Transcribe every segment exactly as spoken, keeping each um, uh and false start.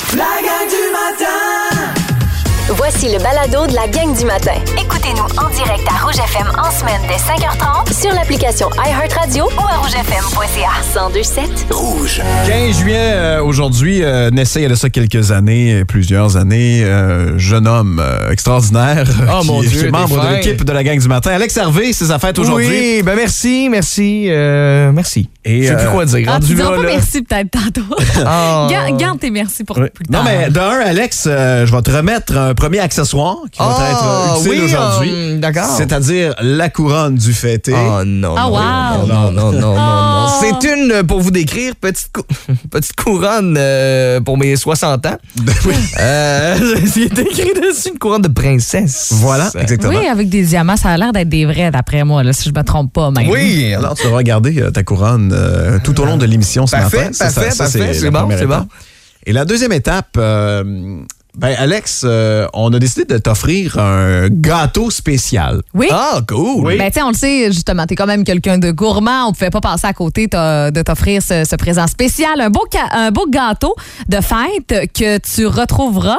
La gang du matin! Voici le balado de la gang du matin. Écoutez-nous en direct à Rouge F M en semaine dès cinq heures trente Sur l'application iHeartRadio ou à rouge f m point c a. cent deux sept Rouge. quinze juillet, euh, aujourd'hui, euh, naissait il y a de ça quelques années, plusieurs années, euh, jeune homme euh, extraordinaire. Oh qui, mon Dieu, qui est membre t'es de fin. l'équipe de la gang du matin. Alex Hervé, c'est sa fête aujourd'hui. Oui, ben merci, merci, euh, merci. Et, Je sais plus euh, quoi dire. Ah, Rendu tu diras là, pas là. merci peut-être tantôt. Ah. Garde, garde tes merci pour Oui. plus Non, tard. mais de un, Alex, euh, je vais te remettre un premier accessoire qui va Ah, être euh, utile oui, aujourd'hui. euh, d'accord. C'est-à-dire la couronne du fêté. Oh non, Ah, non, wow. non, non, non, non, non, non. Oh. C'est une, euh, pour vous décrire, petite, cou- petite couronne euh, pour mes soixante ans. Oui. Euh, il est écrit dessus une couronne de princesse. Voilà, exactement. Oui, avec des diamants, ça a l'air d'être des vrais d'après moi, là, si je me trompe pas. Même. Oui, Alors, tu devras regarder euh, ta couronne euh, tout au long de l'émission ce Parfait, matin. Ça, ça, parfait, ça, parfait, c'est la bon, première c'est étape. bon. Et la deuxième étape, euh, ben Alex, euh, on a décidé de t'offrir un gâteau spécial. Oui? Ah, cool. Oui. Ben, tu sais, on le sait, justement, t'es quand même quelqu'un de gourmand. On pouvait pas passer à côté t'as- de t'offrir ce, ce présent spécial. Un beau, ca- un beau gâteau de fête que tu retrouveras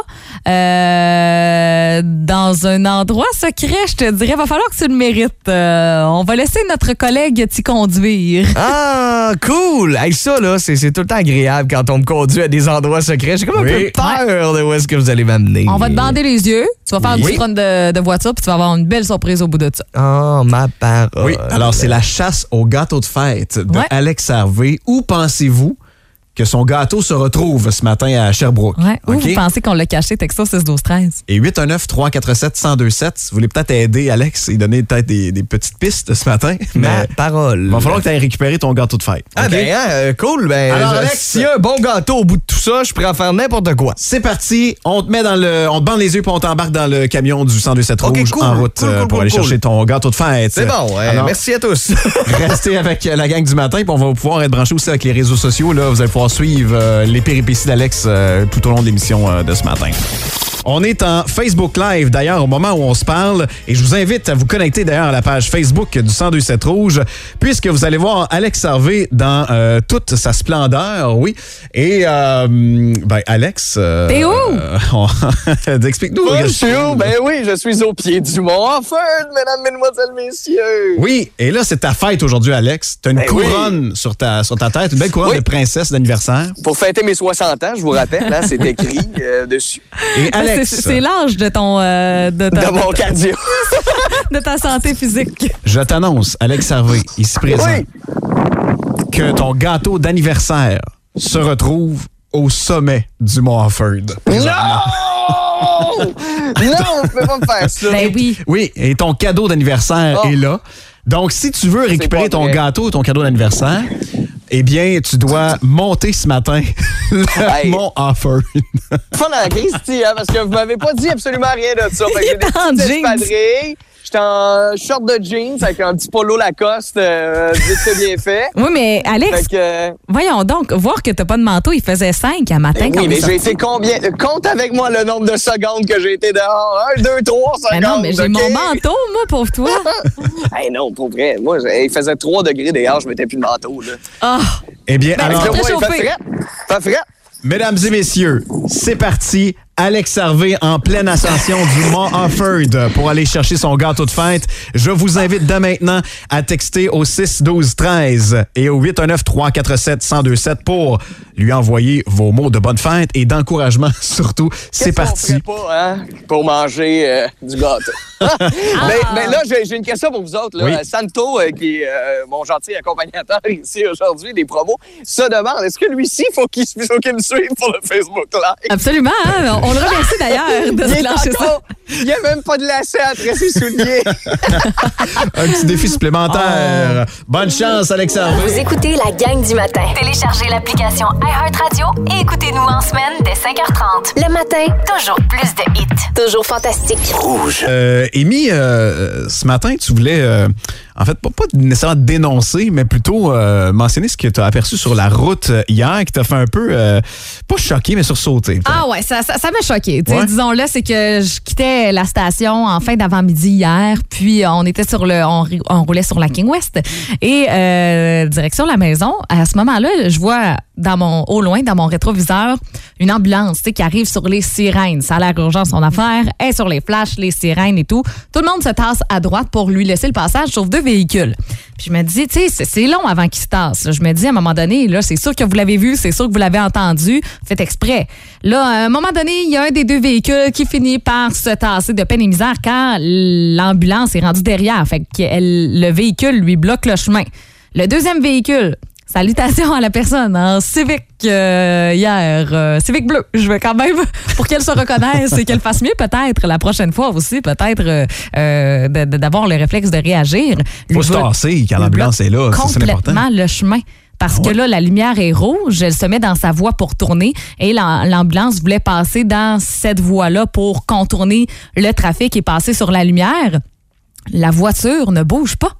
euh, dans un endroit secret, je te dirais. Va falloir que tu le mérites. Euh, on va laisser notre collègue t'y conduire. Ah, cool! Hey, ça, là, c'est c'est tout le temps agréable quand on me conduit à des endroits secrets. J'ai comme un Oui. peu peur de où est-ce que vous allez m'amener. On va te bander les yeux. Tu vas faire Oui. du run de, de voiture puis tu vas avoir une belle surprise au bout de ça. Oh, ma parole. Oui, alors c'est la chasse au gâteau de fête de Ouais. Alex Hervé. Où pensez-vous que son gâteau se retrouve ce matin à Sherbrooke? Ouais. Où OK? vous pensez qu'on l'a caché, texto six douze treize? Et huit un neuf, trois quatre sept, un zéro deux sept, si vous voulez peut-être aider Alex et donner peut-être des, des petites pistes ce matin. Ma Mais parole. il va falloir que tu ailles récupérer ton gâteau de fête. Ah, OK? ben, hein, euh, cool. Ben, Alors, je- Alex- s'il y a un bon gâteau au bout de tout ça, je pourrais en faire n'importe quoi. C'est parti, on te met dans le, on te bande les yeux puis on t'embarque dans le camion du cent deux sept OK, Rouge cool, en route cool, euh, cool, pour cool, aller cool. chercher ton gâteau de fête. C'est bon. euh, Alors, merci à tous. Restez avec la gang du matin, puis on va pouvoir être branchés aussi avec les réseaux sociaux. Là, vous allez pouvoir suivre euh, les péripéties d'Alex euh, tout au long de l'émission euh, de ce matin. On est en Facebook Live, d'ailleurs, au moment où on se parle, et je vous invite à vous connecter, d'ailleurs, à la page Facebook du cent deux sept Rouge, puisque vous allez voir Alex Hervé dans euh, toute sa splendeur, oui. Et, euh, ben, Alex... Euh, T'es où? euh, on- Explique-nous. Bonjour, ben oui, je suis au pied du mont Offord, mesdames, mesdemoiselles, messieurs. Oui, et là, c'est ta fête aujourd'hui, Alex. T'as une Ben oui. couronne sur, ta, sur ta tête, une belle couronne Oui. de princesse d'anniversaire. Pour fêter mes soixante ans, je vous rappelle, hein, c'est écrit euh, dessus. Et C'est- Alex, C'est l'âge de ton euh, de, ta, De mon cardio. de ta santé physique. je t'annonce, Alex Hervé, ici présent, Oui. que ton gâteau d'anniversaire se retrouve au sommet du Mont Offord. Non! Non, je peux pas me faire ça. Ben oui. Oui, et ton cadeau d'anniversaire Oh. est là. Donc, si tu veux récupérer pas ton vrai. gâteau, ton cadeau d'anniversaire, eh bien, tu dois monter ce matin le Hey. Mont Offord. Pas dans la crise, t'sais, hein, parce que vous m'avez pas dit absolument rien de ça. Fait que j'ai des en petites jeans. espadrilles. J'étais en short de jeans avec un petit polo Lacoste, euh, vite fait bien fait. Oui, mais Alex, Fait que... euh, voyons donc, voir que t'as pas de manteau, il faisait cinq à matin Ben quand oui, on mais est j'ai sorti. été combien? Compte avec moi le nombre de secondes que j'ai été dehors. Un, deux, trois secondes. Mais non, mais j'ai OK? mon manteau, moi, pour toi. Hey, non, pour vrai. Moi, j'ai- il faisait trois degrés dehors, je mettais plus de manteau. Là. Ah, Eh bien, Ben, alors, c'est Là, moi, il chauffé. fait frais. Fait frais. mesdames et messieurs, c'est parti. Alex Hervé en pleine ascension du Mont Offord pour aller chercher son gâteau de fête. Je vous invite dès maintenant à texter au six douze treize et au huit un neuf, trois quatre sept, un zéro deux sept pour lui envoyer vos mots de bonne fête et d'encouragement surtout. C'est Qu'est-ce qu'on parti. ferait pas, hein, pour manger euh, du gâteau. mais, mais là, j'ai j'ai une question pour vous autres. Là. Oui. Santo, euh, qui est euh, mon gentil accompagnateur ici aujourd'hui, des promos, se demande, est-ce que lui-ci, il faut qu'il faut qu'il me suive pour le Facebook Live? absolument. Hein? On le remercie d'ailleurs de Il se est lâcher ça. encore... Il n'y a même pas de lacet entre ses souliers. Un petit défi supplémentaire. Bonne chance, Alex Hervé. Vous écoutez la gang du matin. Téléchargez l'application iHeartRadio et écoutez-nous en semaine dès cinq heures trente. différentes. Le matin, toujours plus de hits. Toujours fantastique. Rouge. Euh, Amy, euh, ce matin, tu voulais, euh, en fait, pas, pas nécessairement dénoncer, mais plutôt euh, mentionner ce que tu as aperçu sur la route hier, qui t'a fait un peu, euh, pas choqué, mais sursauté. Ah ouais, ça, ça, ça m'a choqué. Ouais. Disons-le, c'est que je quittais la station en fin d'avant-midi hier, puis on était sur le, on, on roulait sur la King West et euh, direction la maison. À ce moment-là, je vois dans mon, au loin, dans mon rétroviseur, une ambulance, tu sais, qui arrive sur les sirènes. Ça a l'air urgent son affaire, elle est sur les flashs, les sirènes et tout. Tout le monde se tasse à droite pour lui laisser le passage, sauf deux véhicules. Puis je me dis, tu sais, c'est, c'est long avant qu'il se tasse. Là. Je me dis, à un moment donné, là, c'est sûr que vous l'avez vu, c'est sûr que vous l'avez entendu, faites exprès. Là, à un moment donné, il y a un des deux véhicules qui finit par se tasser de peine et misère quand l'ambulance est rendue derrière. Fait que elle, le véhicule lui bloque le chemin. Le deuxième véhicule, salutations à la personne en Civic euh, hier, euh, Civic bleu. Je veux quand même, pour qu'elle se reconnaisse et qu'elle fasse mieux peut-être la prochaine fois aussi, peut-être euh, euh, de, de, d'avoir le réflexe de réagir. Il faut se tasser quand l'ambulance est là, ça, c'est important. Complètement le chemin. Parce ah ouais. que là, la lumière est rouge, elle se met dans sa voie pour tourner et l'ambulance voulait passer dans cette voie-là pour contourner le trafic et passer sur la lumière. La voiture ne bouge pas.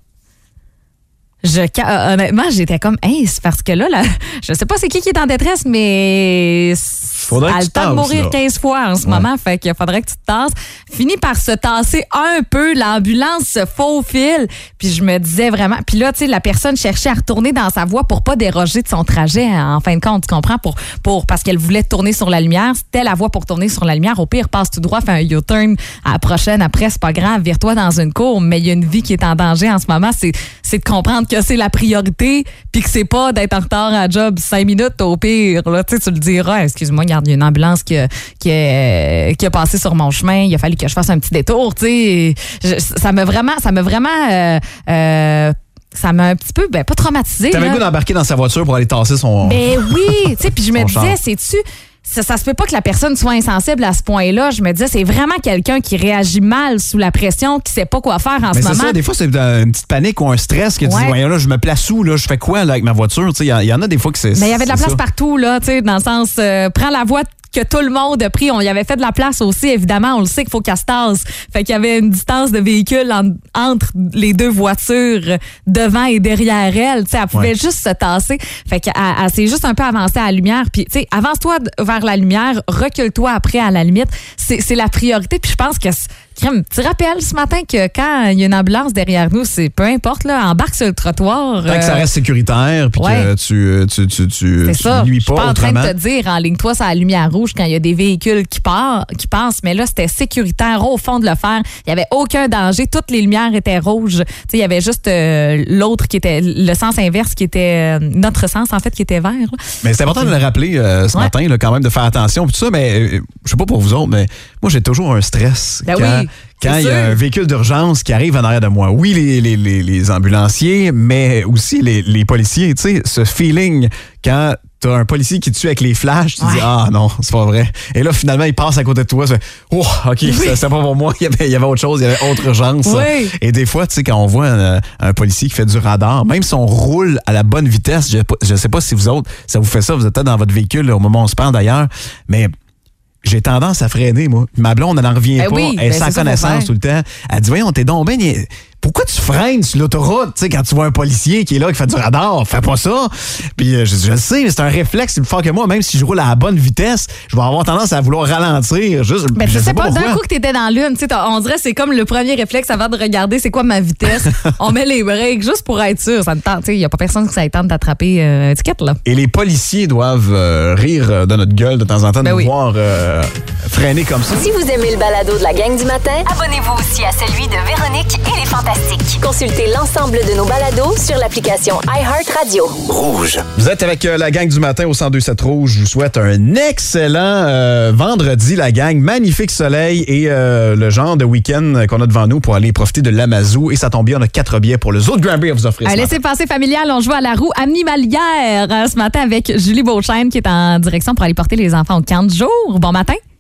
Je, honnêtement, j'étais comme, hey, c'est parce que là, là, je sais pas c'est qui qui est en détresse, mais faudrait elle a le temps de mourir là. quinze fois en ce ouais. moment, fait qu'il faudrait que tu te tasses. Finit par se tasser un peu, l'ambulance se faufile, puis je me disais vraiment, puis là, tu sais, la personne cherchait à retourner dans sa voie pour pas déroger de son trajet, en fin de compte, tu comprends, pour, pour, parce qu'elle voulait tourner sur la lumière, c'était la voie pour tourner sur la lumière, au pire, passe tout droit, fais un U-turn à la prochaine, après, c'est pas grave, vire-toi dans une cour, mais il y a une vie qui est en danger en ce moment, c'est, c'est de comprendre que c'est la priorité, puis que c'est pas d'être en retard à job cinq minutes au pire. Là, tu le diras, excuse-moi, regarde, il y a une ambulance qui a, qui, a, qui a passé sur mon chemin, il a fallu que je fasse un petit détour. Je, ça m'a vraiment, ça m'a vraiment euh, euh, ça m'a un petit peu, ben pas traumatisé. T'avais le goût d'embarquer dans sa voiture pour aller tasser son... Ben oui, tu sais, puis je me disais, c'est-tu... Ça, ça se peut pas que la personne soit insensible à ce point-là. Je me disais, c'est vraiment quelqu'un qui réagit mal sous la pression, qui sait pas quoi faire en mais ce moment. Ça, des fois, c'est une petite panique ou un stress qui ouais. dit, voyons là, je me place où, là, je fais quoi là, avec ma voiture? Il y, y en a des fois que c'est. Mais il y avait de la place ça. partout, là, dans le sens, euh, prends la voie que tout le monde a pris. On y avait fait de la place aussi, évidemment. On le sait qu'il faut qu'elle se tasse. Fait qu'il y avait une distance de véhicules en, entre les deux voitures, devant et derrière elle. T'sais, elle pouvait ouais. juste se tasser. Fait qu'elle elle s'est juste un peu avancée à la lumière. Puis, tu sais, avance-toi vers la lumière, recule-toi après à la limite. C'est, c'est la priorité. Puis je pense que... Crème, tu rappelles ce matin que quand il y a une ambulance derrière nous, c'est peu importe, là, embarque sur le trottoir. Tant euh... que ça reste sécuritaire puis ouais. que tu tu tu tu, c'est tu ça. nuis pas. Je suis pas autrement. en train de te dire enligne-toi sur la lumière rouge quand il y a des véhicules qui partent, qui passent, mais là c'était sécuritaire au fond de le faire. Il y avait aucun danger, toutes les lumières étaient rouges. Tu sais, il y avait juste euh, l'autre qui était le sens inverse qui était euh, notre sens en fait qui était vert. Là. Mais c'est important de le rappeler euh, ce ouais. matin là, quand même de faire attention puis tout ça, mais euh, je sais pas pour vous autres, mais moi j'ai toujours un stress ben quand oui. Quand il y a un véhicule d'urgence qui arrive en arrière de moi, oui, les, les, les, les ambulanciers, mais aussi les, les policiers, tu sais, ce feeling quand t'as un policier qui te tue avec les flashs, tu ouais. dis « Ah non, c'est pas vrai ». Et là, finalement, il passe à côté de toi, tu fais « Oh, OK, oui. c'est, c'est pas pour moi, il y, avait, il y avait autre chose, il y avait autre urgence. Oui. » Et des fois, tu sais, quand on voit un, un policier qui fait du radar, même si on roule à la bonne vitesse, je, je sais pas si vous autres, ça vous fait ça, vous êtes peut-être dans votre véhicule là, au moment où on se parle d'ailleurs, mais... J'ai tendance à freiner, moi. Ma blonde, elle n'en revient ben pas. Oui, elle est ben sans connaissance tout le temps. Elle dit, voyons, t'es donc ben... Pourquoi tu freines sur l'autoroute, tu sais, quand tu vois un policier qui est là, qui fait du radar? Fais pas ça. Puis je, je le sais, mais c'est un réflexe plus fort que moi. Même si je roule à la bonne vitesse, je vais avoir tendance à vouloir ralentir. Juste, ben, je, je sais, sais pas, pas d'un coup que t'étais dans l'une, tu sais, on dirait que c'est comme le premier réflexe avant de regarder c'est quoi ma vitesse. On met les breaks juste pour être sûr. Ça me tente, tu sais, il y a pas personne qui s'attend d'attraper euh, étiquette, là. Et les policiers doivent euh, rire de notre gueule de temps en temps, ben de nous oui. voir euh, freiner comme ça. Si vous aimez le balado de la gang du matin, abonnez-vous aussi à celui de Véronique et les Fantastiques. Consultez l'ensemble de nos balados sur l'application iHeartRadio. Rouge. Vous êtes avec euh, la gang du matin au cent deux sept Rouge. Je vous souhaite un excellent euh, vendredi, la gang. Magnifique soleil et euh, le genre de week-end qu'on a devant nous pour aller profiter de l'Amazou. Et ça tombe bien, on a quatre billets pour le Zoo de Granby à vous offrir. Allez, c'est passé familial. On joue à la roue animalière euh, ce matin avec Julie Beauchesne qui est en direction pour aller porter les enfants au camp de jour. Bon matin.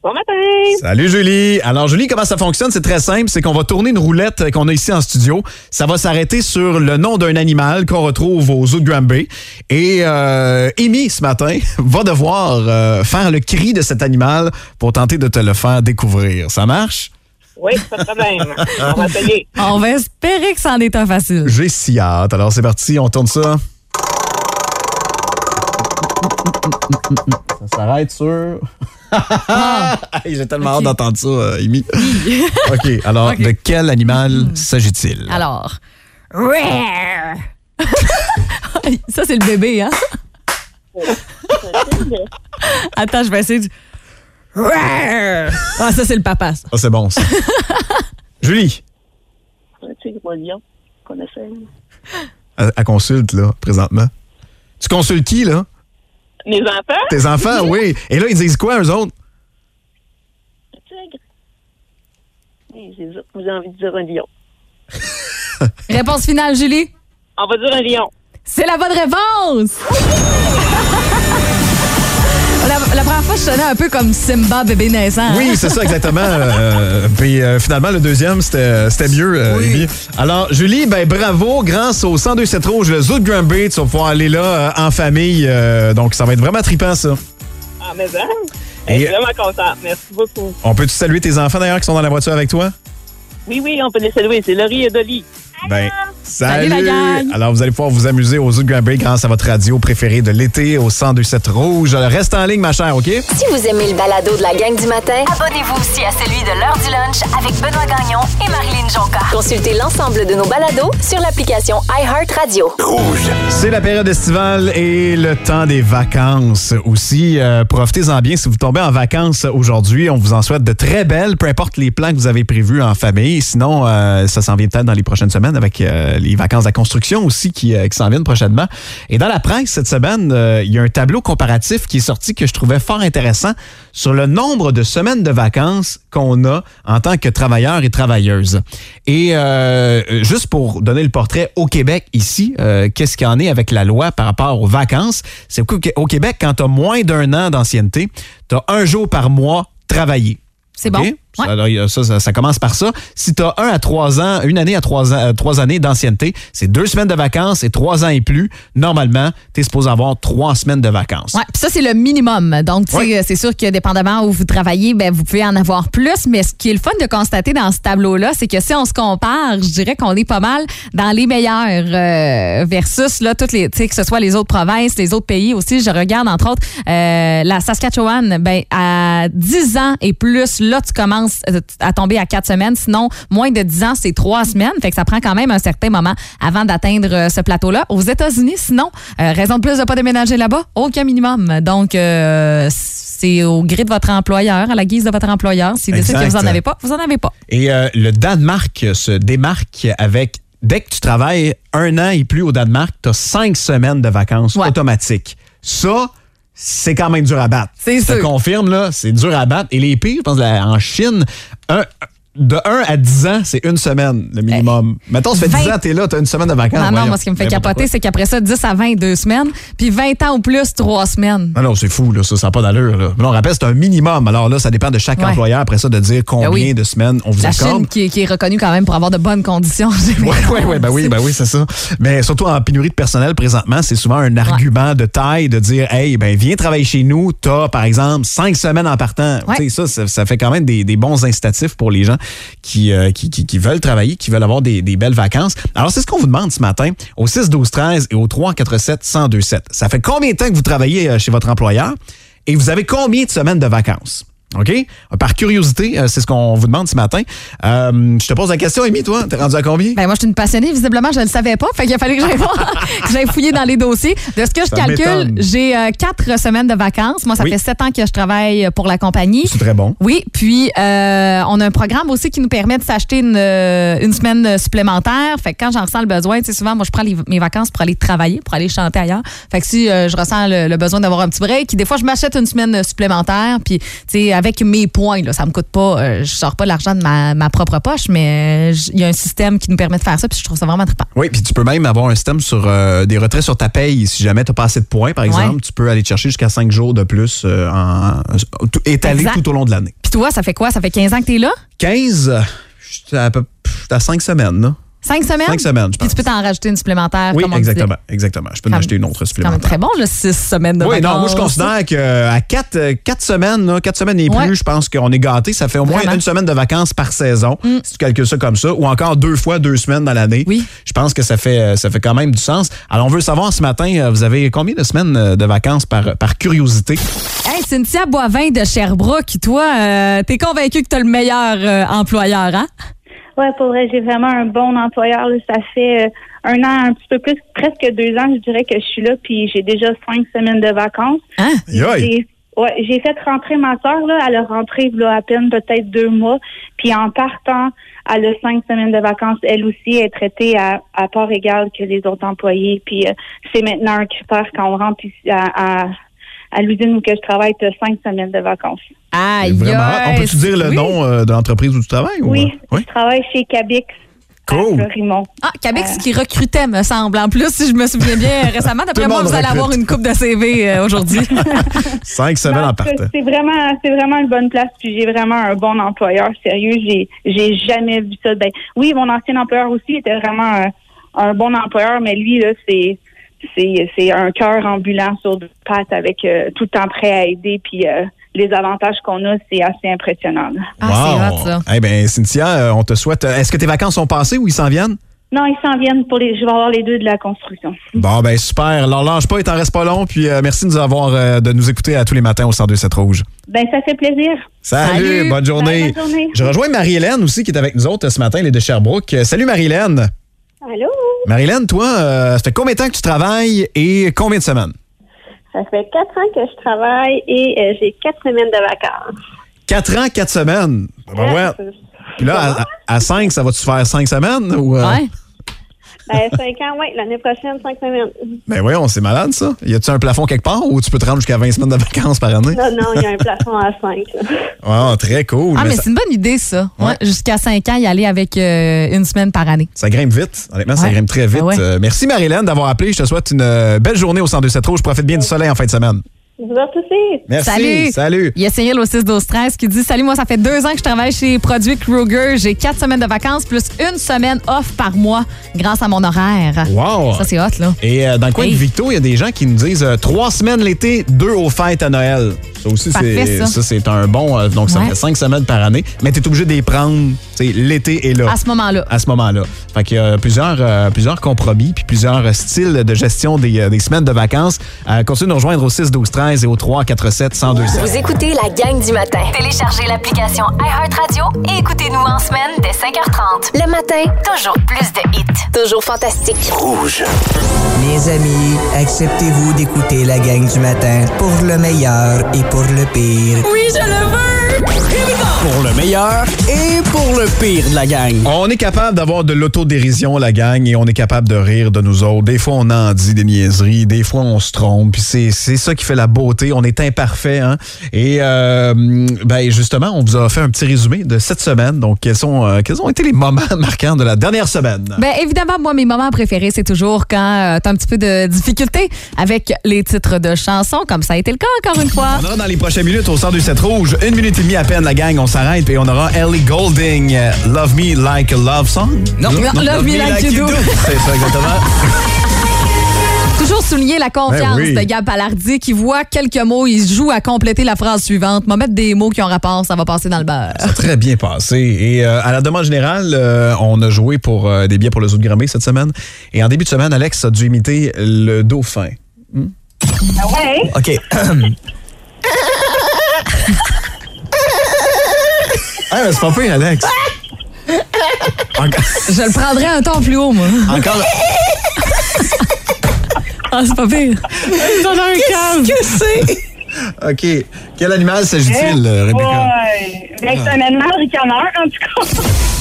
Bon matin! Salut Julie! Alors Julie, comment ça fonctionne? C'est très simple, c'est qu'on va tourner une roulette qu'on a ici en studio. Ça va s'arrêter sur le nom d'un animal qu'on retrouve aux Zoo de Granby. Et euh, Amy, ce matin, va devoir euh, faire le cri de cet animal pour tenter de te le faire découvrir. Ça marche? Oui, pas de problème. On va essayer. On va espérer que ça en est un facile. J'ai si hâte. Alors c'est parti, on tourne ça. Ça s'arrête sur... Ah. Hey, j'ai tellement okay. hâte d'entendre ça, euh, Amy. OK, alors, okay. de quel animal mmh. s'agit-il? Alors, ça, c'est le bébé, hein? Attends, je vais essayer du... Ah, ça, c'est le papa, ça. Ah, c'est bon, ça. Julie? C'est le lion qu'on essaie. Elle, elle consulte, là, présentement. Tu consultes qui, là? Mes enfants? Tes enfants, oui. Et là, ils disent quoi, eux autres? Un tigre. Oui, vous avez envie de dire un lion. Réponse finale, Julie? On va dire un lion. C'est la bonne réponse! La, la première fois, je sonnais un peu comme Simba, bébé naissant. Oui, c'est ça, exactement. euh, puis euh, finalement, le deuxième, c'était, c'était mieux, euh, oui. Amy. Alors, Julie, ben bravo. Grâce au cent deux sept Rouge, le Zoo de Granby, tu vas pouvoir aller là euh, en famille. Euh, donc, ça va être vraiment trippant, ça. Ah, mais ça, je suis vraiment contente. Merci beaucoup. On peut-tu saluer tes enfants, d'ailleurs, qui sont dans la voiture avec toi? Oui, oui, on peut les saluer. C'est Laurie et Dolly. Ben, salut! Salut la gang! Alors, vous allez pouvoir vous amuser au Zoo de Granby grâce à votre radio préférée de l'été au cent deux sept Rouge. Reste en ligne, ma chère, OK? Si vous aimez le balado de la gang du matin, Abonnez-vous aussi à celui de l'heure du lunch avec Benoît Gagnon et Marilyn Jonca. consultez l'ensemble de nos balados sur l'application iHeartRadio. Rouge. C'est la période estivale et le temps des vacances aussi. Euh, profitez-en bien si vous tombez en vacances aujourd'hui. On vous en souhaite de très belles, peu importe les plans que vous avez prévus en famille. Sinon, euh, ça s'en vient peut-être dans les prochaines semaines avec euh, les vacances de la construction aussi qui, euh, qui s'en viennent prochainement. Et dans la presse, cette semaine, euh, il y a un tableau comparatif qui est sorti que je trouvais fort intéressant sur le nombre de semaines de vacances qu'on a en tant que travailleurs et travailleuses. Et euh, juste pour donner le portrait au Québec ici, euh, qu'est-ce qu'il y en est avec la loi par rapport aux vacances? C'est qu'au Québec, quand tu as moins d'un an d'ancienneté, tu as un jour par mois travaillé. C'est okay? bon. Ouais. Alors, ça, ça, ça commence par ça. Si tu as un à trois ans, une année à trois, ans, trois années d'ancienneté, c'est deux semaines de vacances et trois ans et plus. Normalement, tu es supposé avoir trois semaines de vacances. Oui, puis ça, c'est le minimum. Donc, ouais. c'est sûr que dépendamment où vous travaillez, ben, vous pouvez en avoir plus. Mais ce qui est le fun de constater dans ce tableau-là, c'est que si on se compare, je dirais qu'on est pas mal dans les meilleurs euh, versus là, toutes les, tu sais, que ce soit les autres provinces, les autres pays aussi. Je regarde, entre autres, euh, la Saskatchewan, ben, à dix ans et plus, là, tu commences à tomber à quatre semaines. Sinon, moins de dix ans, c'est trois semaines. Fait que ça prend quand même un certain moment avant d'atteindre ce plateau-là. Aux États-Unis, sinon, euh, raison de plus de ne pas déménager là-bas, aucun minimum. Donc, euh, c'est au gré de votre employeur, à la guise de votre employeur. S'il décide que vous n'en avez pas, vous n'en avez pas. Et euh, le Danemark se démarque avec, dès que tu travailles un an et plus au Danemark, tu as cinq semaines de vacances ouais. automatiques. Ça, c'est quand même dur à battre. C'est sûr. Je te confirme, là, c'est dur à battre. Et les pires, je pense, en Chine, un, de un à dix ans, c'est une semaine, le minimum. Hey, Mettons, ça fait vingt... dix ans, t'es là, t'as une semaine de vacances. Non, non, voyons. Moi, ce qui me fait capoter, c'est qu'après ça, dix à vingt, deux semaines, puis vingt ans ou plus, trois semaines. Non, non, c'est fou, là, ça, ça n'a pas d'allure. Là. Mais là, on rappelle, c'est un minimum. Alors là, ça dépend de chaque ouais. employeur, après ça, de dire combien ben oui. de semaines on vous La accorde. La Chine, qui, qui est reconnue quand même pour avoir de bonnes conditions. Oui, oui, oui, ben oui, ben oui, c'est ça. Mais surtout en pénurie de personnel, présentement, c'est souvent un argument ouais. de taille de dire, hey, ben viens travailler chez nous, t'as, par exemple, cinq semaines en partant. Ouais. Tu sais, ça, ça, ça fait quand même des, des bons incitatifs pour les gens qui... Euh, Qui, qui, qui veulent travailler, qui veulent avoir des, des belles vacances. Alors, c'est ce qu'on vous demande ce matin au six douze treize et au trois quatre sept un zéro deux sept. Ça fait combien de temps que vous travaillez chez votre employeur et vous avez combien de semaines de vacances? OK? Par curiosité, c'est ce qu'on vous demande ce matin. Euh, je te pose la question, Amy, toi, t'es rendu à combien? Ben moi, je suis une passionnée. Visiblement, je ne le savais pas. Fait qu'il a fallu que j'aille voir, que j'aille fouiller dans les dossiers. De ce que je ça calcule, m'étonne. j'ai euh, quatre semaines de vacances. Moi, ça oui. fait sept ans que je travaille pour la compagnie. C'est très bon. Oui, puis euh, on a un programme aussi qui nous permet de s'acheter une, une semaine supplémentaire. Fait que quand j'en ressens le besoin, tu sais, souvent, moi, je prends les, mes vacances pour aller travailler, pour aller chanter ailleurs. Fait que si euh, je ressens le, le besoin d'avoir un petit break, des fois, je m'achète une semaine supplémentaire. Puis, tu sais, avec avec mes points. Là, ça me coûte pas, euh, je sors pas l'argent de ma, ma propre poche, mais il y a un système qui nous permet de faire ça, puis je trouve ça vraiment trippant. Oui, puis tu peux même avoir un système sur euh, des retraits sur ta paye. Si jamais tu n'as pas assez de points, par exemple, ouais. tu peux aller te chercher jusqu'à cinq jours de plus euh, en, en, étalé exact. Tout au long de l'année. Puis toi, ça fait quoi? Ça fait quinze ans que tu es là? quinze? Je suis à, à cinq semaines, là. Cinq semaines? Cinq semaines, je pense. Puis tu peux t'en rajouter une supplémentaire, oui, comme on exactement, disait. exactement. Je peux en acheter une autre supplémentaire. C'est quand même très bon, là, six semaines de oui, vacances. Oui, non, moi, je considère qu'à quatre, quatre semaines, là, quatre semaines et plus, ouais. je pense qu'on est gâtés. Ça fait au moins Vraiment? une semaine de vacances par saison, mm. si tu calcules ça comme ça, ou encore deux fois deux semaines dans l'année. Oui. Je pense que ça fait, ça fait quand même du sens. Alors, on veut savoir ce matin, vous avez combien de semaines de vacances par, par curiosité? Hey, Cynthia Boivin de Sherbrooke, toi, euh, t'es convaincue que t'as le meilleur euh, employeur, hein? Ouais, pour vrai, j'ai vraiment un bon employeur. Là. Ça fait euh, un an, un petit peu plus, presque deux ans, je dirais que je suis là, puis j'ai déjà cinq semaines de vacances. Hein? J'ai, ouais, j'ai fait rentrer ma soeur, là. Elle a rentré là, à peine peut-être deux mois. Puis en partant, elle a cinq semaines de vacances. Elle aussi est traitée à, à part égale que les autres employés. Puis euh, c'est maintenant un critère quand on rentre ici à, à, à l'usine où que je travaille, tu as cinq semaines de vacances. Aïe, vraiment. On peut-tu dire le oui. nom euh, de l'entreprise où tu travailles? Oui, ou... oui? je travaille chez Cabix. Cool. Fleurimont. Ah, Cabix euh... qui recrutait, me semble. En plus, si je me souviens bien récemment, d'après moi, vous allez avoir une coupe de C V euh, aujourd'hui. Cinq semaines non, en partant. C'est vraiment, c'est vraiment une bonne place. Puis j'ai vraiment un bon employeur. Sérieux, j'ai, j'ai jamais vu ça. Ben, oui, mon ancien employeur aussi était vraiment un, un bon employeur, mais lui, là, c'est, c'est, c'est un cœur ambulant sur deux pattes avec euh, tout le temps prêt à aider. Puis euh, les avantages qu'on a, c'est assez impressionnant. Ah, wow. c'est hot, ça. Eh bien, Cynthia, on te souhaite... Est-ce que tes vacances sont passées ou ils s'en viennent? Non, ils s'en viennent pour les... Je vais avoir les deux de la construction. Bon, ben super. Alors, lâche pas, il t'en reste pas long. Puis euh, merci de nous avoir, euh, de nous écouter à tous les matins au cent deux sept Rouge. Ben, ça fait plaisir. Salut, Salut. Bonne journée. Bye, bonne journée. Je rejoins Marie-Hélène aussi qui est avec nous autres ce matin, elle est de Sherbrooke. Salut Marie-Hélène. Allô? Marie-Hélène, toi, euh, ça fait combien de temps que tu travailles et combien de semaines? Ça fait quatre ans que je travaille et euh, j'ai quatre semaines de vacances. Quatre ans, quatre semaines? Ben ouais. Puis là, à, à cinq, ça va-tu faire cinq semaines? Ou, euh... Ouais. Ben, cinq ans, oui. L'année prochaine, cinq semaines. Ben voyons, c'est malade, ça. Y a-tu un plafond quelque part ou tu peux te rendre jusqu'à vingt semaines de vacances par année? Non, non, il y a un plafond à cinq. Ah, très cool. Ah, mais, mais ça... c'est une bonne idée, ça. Ouais. Ouais, jusqu'à cinq ans, y aller avec euh, une semaine par année. Ça grimpe vite. Honnêtement, ouais. ça grimpe très vite. Ben ouais. euh, merci, Marie-Hélène, d'avoir appelé. Je te souhaite une euh, belle journée au cent deux sept Rouge. Profite bien du soleil en fin de semaine. Vous autres aussi. Merci. Salut. Salut. Il y a Cyril au six douze treize qui dit « Salut, moi, ça fait deux ans que je travaille chez Produits Kruger. J'ai quatre semaines de vacances plus une semaine off par mois grâce à mon horaire. » Wow. Ça, c'est hot, là. Et euh, dans le coin hey. de Victo, il y a des gens qui nous disent euh, trois semaines l'été, deux aux fêtes à Noël. Ça aussi, Parfait, c'est, ça. ça, c'est un bon... Euh, donc, ça ouais. fait cinq semaines par année. Mais tu es obligé de les prendre. L'été est là. À ce moment-là. À ce moment-là. Fait qu'il y a plusieurs, euh, plusieurs compromis puis plusieurs styles de gestion des, euh, des semaines de vacances. Euh, continuez de nous rejoindre au six douze treize et au trois quatre sept un zéro deux sept. Vous écoutez la gang du matin. Téléchargez l'application iHeartRadio et écoutez-nous en semaine dès cinq heures trente. Le matin, Toujours plus de hits. toujours fantastique. Rouge. Mes amis, acceptez-vous d'écouter la gang du matin pour le meilleur et pour le pire. Oui, je le veux! Pour le meilleur et pour le pire de la gang. On est capable d'avoir de l'autodérision, la gang, et on est capable de rire de nous autres. Des fois, on en dit des niaiseries, des fois, on se trompe, puis c'est, c'est ça qui fait la beauté. On est imparfait, hein? Et euh, ben justement, on vous a fait un petit résumé de cette semaine. Donc, quels sont, euh, quels ont été les moments marquants de la dernière semaine? Ben évidemment, moi, mes moments préférés, c'est toujours quand euh, t'as un petit peu de difficulté avec les titres de chansons, comme ça a été le cas encore une fois. On aura dans les prochaines minutes au cent deux sept Rouge, une minute et demie à peine, la gang, on s'arrête, et on aura Ellie Goulding, euh, Love Me Like a Love Song? Non, non, non Love, Me Like, like You Do. C'est ça, exactement. Toujours souligner la confiance ben oui. de Gab Palardy qui voit quelques mots, il se joue à compléter la phrase suivante. M'a mettre des mots qui ont rapport, ça va passer dans le beurre. Ça a très bien passé. Et euh, à la demande générale, euh, on a joué pour euh, des billets pour le Zoo de Granby cette semaine. Et en début de semaine, Alex a dû imiter le dauphin. Hmm? Ah ouais? OK. Ah, mais c'est pas pire, Alex. Encore. Je le prendrais un ton plus haut, moi. Encore. Ah, c'est pas pire. Qu'est-ce que c'est? OK. Quel animal s'agit-il, Rebecca? Ouais. Ben, c'est un animal ricaneur, en tout cas.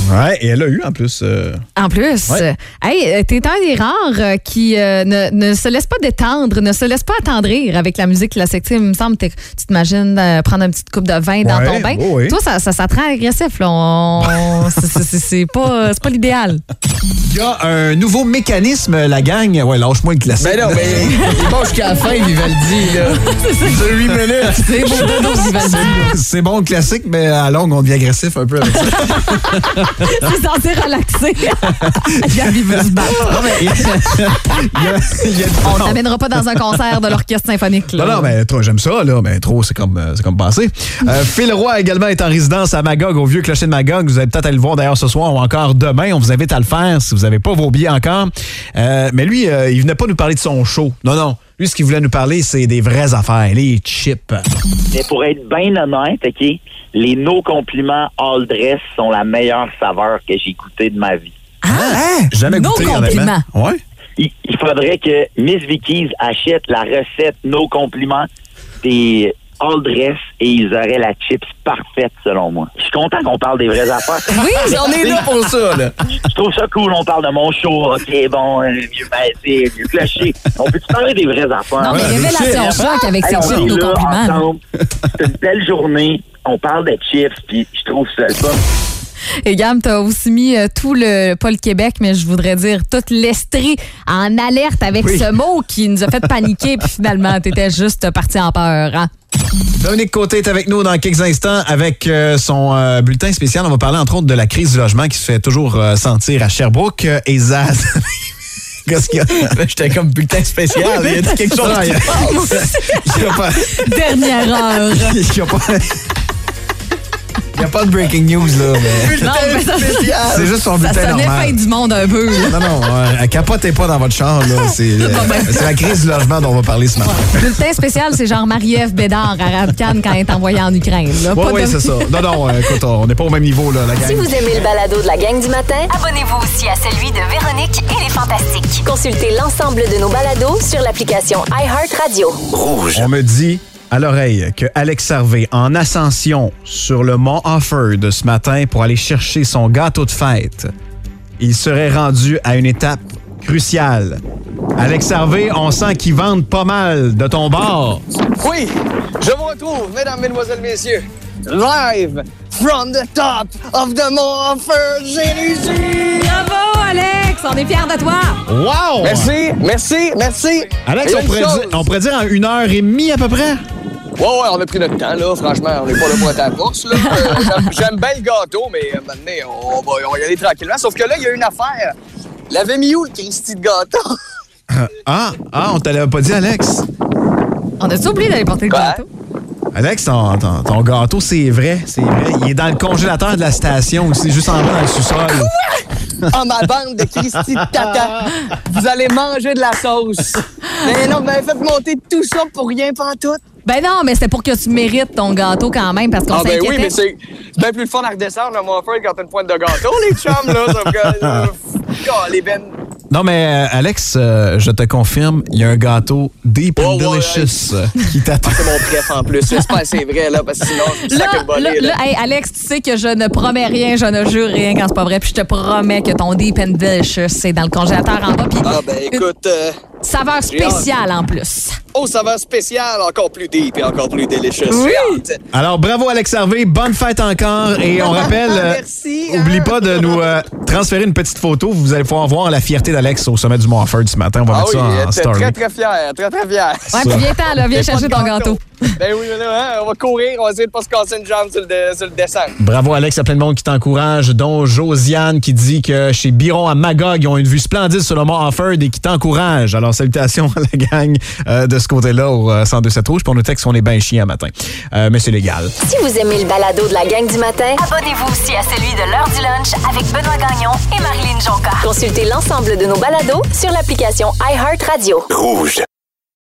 Ouais, et elle a eu en plus. Euh... En plus. Ouais. Hey, t'es un des rares euh, qui euh, ne, ne se laisse pas détendre, ne se laisse pas attendrir avec la musique classique. Tu sais, il me semble que tu t'imagines euh, prendre une petite coupe de vin dans Ouais, ton bain. oh oui. Toi, ça, ça, ça te rend agressif. Là. On- c'est- c'est- c'est pas, c'est pas l'idéal. Il y a un nouveau mécanisme, la gang. Ouais, lâche-moi le classique. Ben non, mais il est bon jusqu'à la fin, Vivaldi, là. C'est huit minutes. C'est beau de dos, Vivaldi. C'est bon le classique, mais à longue, on devient agressif un peu avec ça. C'est censé relaxer. Gabi veut se battre. Non, mais il y a- il y a- il y a- On t'amènera pas dans un concert de l'orchestre symphonique. Là. Non, non, mais trop, j'aime ça, là, mais trop, c'est comme, euh, c'est comme passé. Euh, Phil Roy également est en résidence à Magog, au vieux clocher de Magog. Vous allez peut-être aller le voir d'ailleurs ce soir ou encore demain. On vous invite à le faire si vous n'avez pas vos billets encore. Euh, mais lui, euh, il venait pas nous parler de son show. Non, non. Lui, ce qu'il voulait nous parler, c'est des vraies affaires, les chips. Mais pour être bien honnête, OK, les no compliments all dress sont la meilleure saveur que j'ai goûtée de ma vie. Ah! Jamais No goûté, compliments. honnêtement. Ouais. Il, il faudrait que Miss Vicky's achète la recette no compliments des all dress et ils auraient la chips parfaite selon moi. Je suis content qu'on parle des vraies affaires. Oui, On est là pour ça, là. Je trouve ça cool, on parle de mon show, ok, bon, euh, mieux baissé, mieux cloché. On peut-tu parler des vraies affaires? Non, mais Ouais, révélation c'est choc avec Hey, ces on chips est nos là compliments. ensemble. C'est une belle journée, on parle de chips, puis je trouve ça le fun. Et Gam, t'as aussi mis euh, tout le, pas le Québec, mais je voudrais dire toute l'Estrie en alerte avec Oui. ce mot qui nous a fait paniquer, puis finalement, t'étais juste parti en peur. Hein? Dominique Côté est avec nous dans quelques instants avec euh, son euh, bulletin spécial. On va parler entre autres de la crise du logement qui se fait toujours euh, sentir à Sherbrooke. Euh, Et Zaz... Qu'est-ce qu'il y a? Là, j'étais comme bulletin spécial. Il y a dit quelque chose Non, qui il y a- passe. il y a pas... Dernière heure. Il y a pas... Il n'y a pas de breaking news, là. Mais... Non, mais ça, C'est juste son ça bulletin sonnait normal. fin du monde un peu. là. Non, non, euh, capotez pas dans votre char, là. C'est euh, c'est la crise du logement dont on va parler ce matin. Bulletin spécial, c'est genre Marie-Ève Bédard à Radcan quand elle est envoyée en Ukraine. Là. Oui, Pas oui, de- c'est ça. Non, non, euh, écoute, on n'est pas au même niveau, là, la gang. Si vous aimez le balado de la gang du matin, Abonnez-vous aussi à celui de Véronique et les Fantastiques. consultez l'ensemble de nos balados sur l'application iHeartRadio. On me dit à l'oreille que Alex Harvey, en ascension sur le mont Offord ce matin pour aller chercher son gâteau de fête, il serait rendu à une étape cruciale. Alex Harvey, on sent qu'ils vendent pas mal de ton bar. Oui, je vous retrouve, mesdames, mesdemoiselles, messieurs, live from the top of the Mont Offord. J'ai réussi! Bravo, Alex! On est fiers de toi! Wow! Merci, merci, merci. Alex, Et on une pourrait, chose- dire, on pourrait dire en une heure et demie à peu près? Ouais, ouais, on a pris notre temps, là. Franchement, on n'est pas là pour être à la course, là. Euh, j'aime- J'aime bien le gâteau, mais euh, maintenant, on va, on va y aller tranquillement. Sauf que là, il y a une affaire. L'avait mis où, le Christy de gâteau? Ah, ah, on t'avait pas dit, Alex? On a-tu oublié d'aller porter le Quoi? gâteau? Alex, ton, ton- ton gâteau, c'est vrai, c'est vrai. Il est dans le congélateur de la station aussi, juste en bas dans le sous-sol. En ma bande de Christy de tata. Vous allez manger de la sauce. Mais non, vous m'avez fait monter tout ça pour rien pantoute. Ben non, mais c'est pour que tu mérites ton gâteau quand même, parce qu'on Ah ben s'inquiétait. oui, mais c'est c'est bien plus le fun à redescendre, le Mont Offord, quand t'as une pointe de gâteau, les chums, là. Sauf que... euh, oh, les bennes. Non, mais euh, Alex, euh, je te confirme, il y a un gâteau Deep and Oh, ouais, Delicious euh, qui t'attend. C'est mon préf en plus. J'espère que c'est vrai, là, parce que sinon, je me Là, sac une volée, là, là. là, hey, Alex, tu sais que je ne promets rien, je ne jure rien quand c'est pas vrai. Puis je te promets que ton Deep and Delicious, c'est dans le congélateur en bas. Puis Ah ben écoute, euh, une saveur spéciale en plus. oh, saveur spéciale, encore plus deep et encore plus délicieux. Oui. J'ai hâte. Alors, bravo Alex Harvey, bonne fête encore. Et on rappelle, euh, Merci, oublie hein. pas de nous euh, transférer une petite photo. Vous allez pouvoir voir la fierté d'Alex au sommet du Mont Offord ce matin. On va Ah mettre oui, ça en t'es story. très très fier, très très fier. Ouais, puis viens-t'en, là, viens Pas chercher de ton gâteau. Ben oui, mais là, hein, on va courir, on va essayer de pas se casser une jambe sur le, dé- sur le descente. Bravo Alex, il y a plein de monde qui t'encourage, dont Josiane qui dit que chez Biron à Magog, ils ont une vue splendide sur le Mont Offord et qui t'encourage. Alors salutations à la gang euh, de ce côté-là au euh, cent deux sept Rouge. Pour nos textes, on est bien chiants matin. Euh, mais c'est légal. Si vous aimez le balado de la gang du matin, Abonnez-vous aussi à celui de l'heure du lunch avec Benoît Gagnon et Marilyn Jonca. consultez l'ensemble de nos balados sur l'application iHeartRadio. Rouge.